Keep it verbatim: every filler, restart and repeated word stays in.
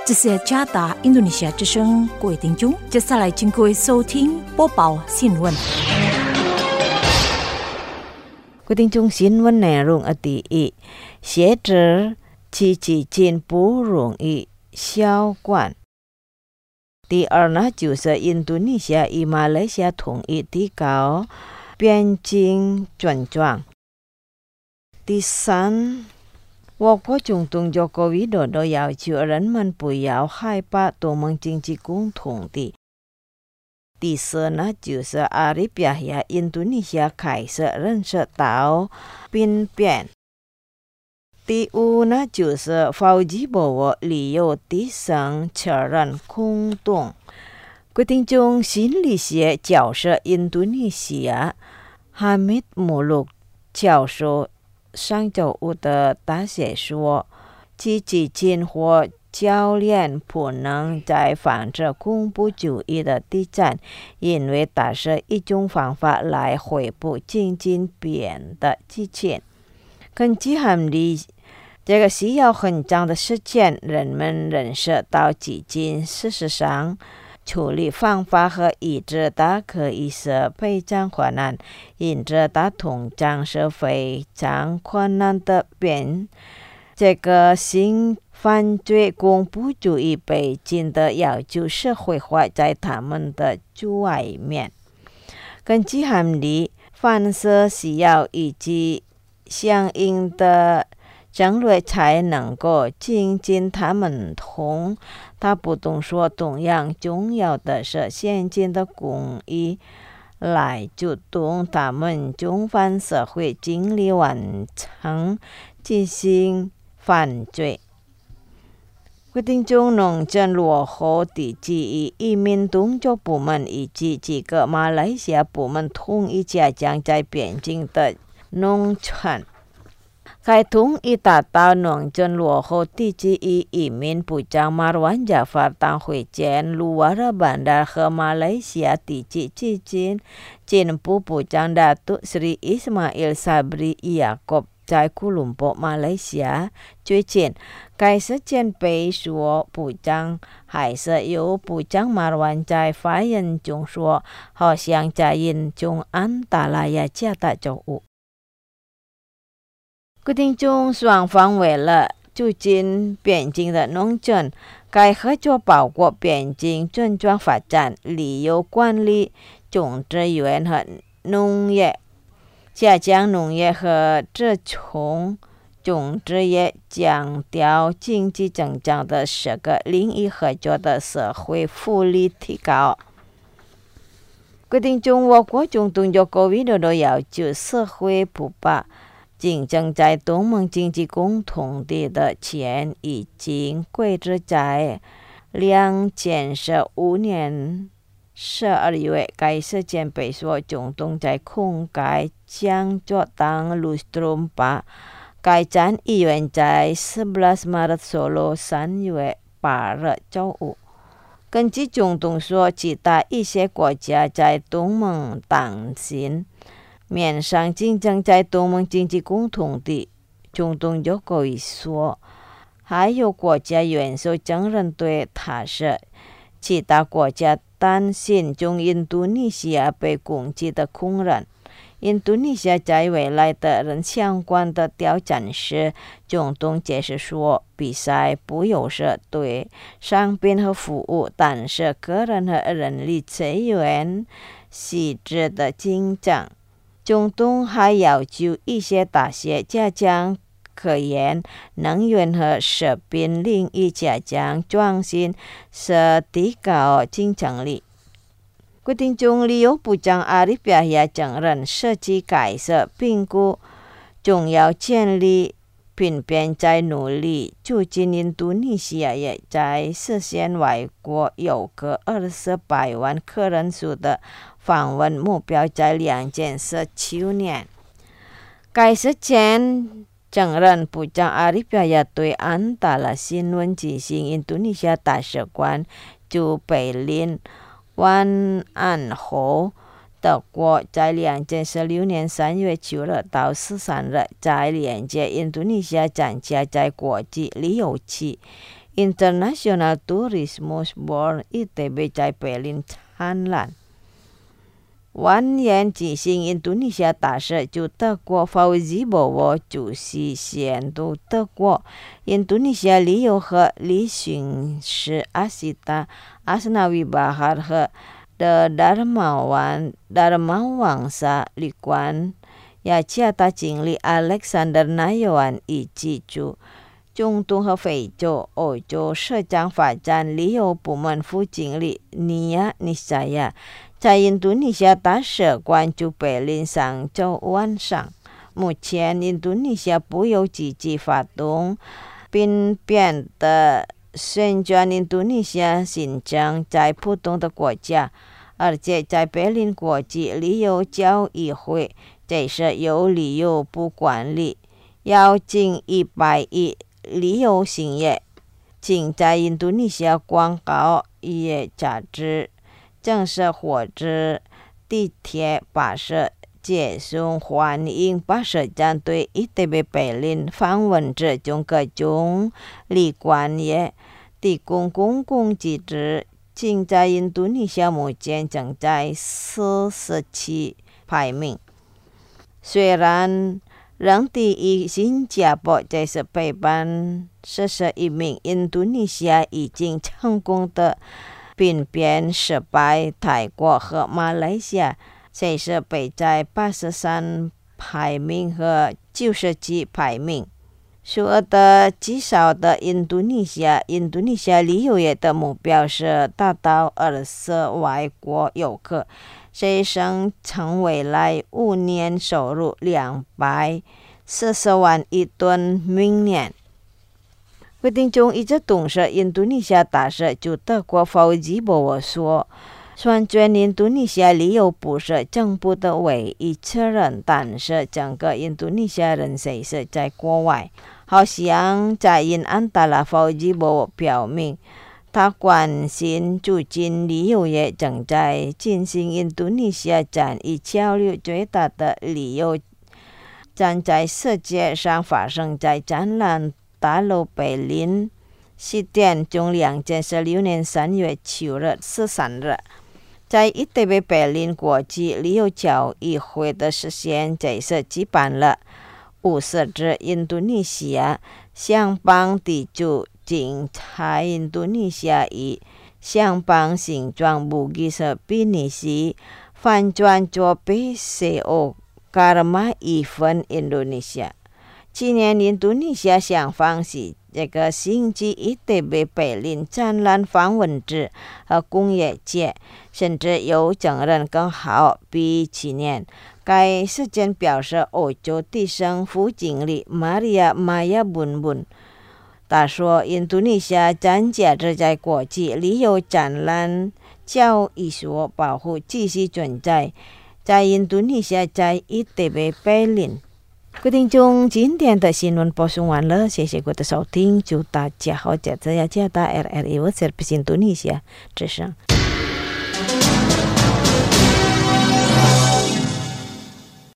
这是加达印度尼西亚之声，各位听众，接下来请各位收听播报新闻。 各位听众，新闻内容的第一，学者奇迹进不容易销冠。第二呢，就是印度尼西亚与马来西亚统一提高边境专装。第三，我国总统佐科维多多要求人们不要害怕同盟经济共同体。第四呢，就是阿拉伯亚印度尼西亚开始认识到兵变。第五呢，就是法纪部我理由提升确认空洞。各位听众，心理学教授印度尼西亚哈密穆鲁教授上周五的大学说，积极进或教练不能再防止恐怖主义的地震，因为它是一种方法来恢复经济变的之前。根据含理，这个需要很长的时间，人们认识到基金事实上处理方法和医治它可以是非常困难，因此它通常是非常困难的变。这个新犯罪恐怖主义北京的要求社会化在他们的外面。根据含理，凡是需要以及相应的争论才能够进行他们同他不懂说同样重要的是现今的公益来主动他们中方社会尽力完成进行犯罪。各听众，农政落后地区与移民工作部门以及几个马来西亚部门统一加强在边境的农村。该统一达到农村落后地区与移民部长马尔万加法当会见luar bandar和马来西亚地区之间，进步部长Datuk Seri Ismail Sabri Yaakob在库隆坡马来西亚最近，该事件被说部长还是由部长马尔万在发言中说，好像在印中安达拉亚加大周五。各听众，双方为了促进边境的农村，该合作包括边境村庄发展、旅游管理、种植园和农业、加强农业和这从种植业强调经济增长的十个领域合作的社会福利提高。各听众，我国总统佐科维多多要求社会不把竞争在东盟经济共同体的钱已经规制在两千十五年十二月，该事件被说总统在公开讲座当 lustrum 把该站议员在十八 Maret Solo 三月八日周五。根据总统说，其他一些国家在东盟担心面上竞争在东盟经济共同体。总统佐科维说，还有国家元首承认对他是其他国家担心中印度尼西亚被攻击的空人。印度尼西亚在未来的人相关的挑战时，总统解释说，比赛不有是对商品和服务，但是个人和人力资源细致的竞争。总统还要求一些大学加强科研、能源和食品领域加强创新，是提高竞争力。各听众，旅游部长阿里表也承认，设计开始评估重要建立并便在努力促进印度尼西亚也在实现外国游客二十百万客人数的访问目标在两千十七年。该事件承认部长阿里表也对安达拉新闻执行印度尼西亚大使馆驻北林湾岸后，德国在两千十六年三月九日到十三日在连接印度尼西亚展架在国际旅游区 International Tourismus Board I T B 在北林灿烂。完颜举行印度尼西亚大使，就德国 Fauzi Bowo 主席宣读德国印度尼西亚旅游和旅行师阿西达阿斯纳维巴哈和的 Dharmawan Dharmawangsa 旅馆雅加达经理 Alexander Nayawan 以及驻中东和非洲、欧洲社长发展旅游部门副经理尼亚尼萨亚在印度尼西亚大使馆驻北林上周晚上。目前印度尼西亚不由积极发动并变得宣传印度尼西亚新疆在不同的国家，而且在北林国际旅游交易会，这是由旅游部管理，邀近一百亿旅游行业，仅在印度尼西亚广告业杂志、正式火车、地铁、巴士、接送欢迎巴士站对 I T B 北林访问者中各种旅馆业提供公共机制，仅在印度尼西亚目前正在四十七排名。虽然仍第一新加坡这是陪伴四十一名印度尼西亚已经成功的并变失败泰国和马来西亚，这是被在八十三排名和九十几排名。所有的极少的印度尼西亚印度尼西亚旅游业的目标是达到二十外国游客，这将成未来五年收入两百四十万亿吨。明年决定中一直董事印度尼西亚大使就德国 Fauzi Bowo 说，宣传印度尼西亚旅游不是政府的唯一责任，但是整个印度尼西亚人谁是在国外。好像在印安达拉 Fauzi Bowo 表明，他关心促进旅游业正在进行印度尼西亚战役交流最大的旅游战在世界上发生在展览大楼北林西点中两千十六年三月七日、十三日，在 I T B 北林国际旅游交易会的时间，这是举办了五十支印度尼西亚相邦地主竞猜印度尼西亚以相邦形状木吉是比尼西反转作 P C O Karma Event Indonesia。今年印度尼西亚相方是这个星期 I T B 北林展览访问制和工业界，甚至有承认更好比去年。该事件表示，欧洲地省副经理 Maria Maya Bunbun 他说，印度尼西亚暂借着在国际旅游展览交易所保护继续存在，在印度尼西亚在 I T B 北林。各位听众，今天的新闻播送完了，谢谢各位的收听，祝大家好，这次要加大 R R I 我是印度尼西亚之声。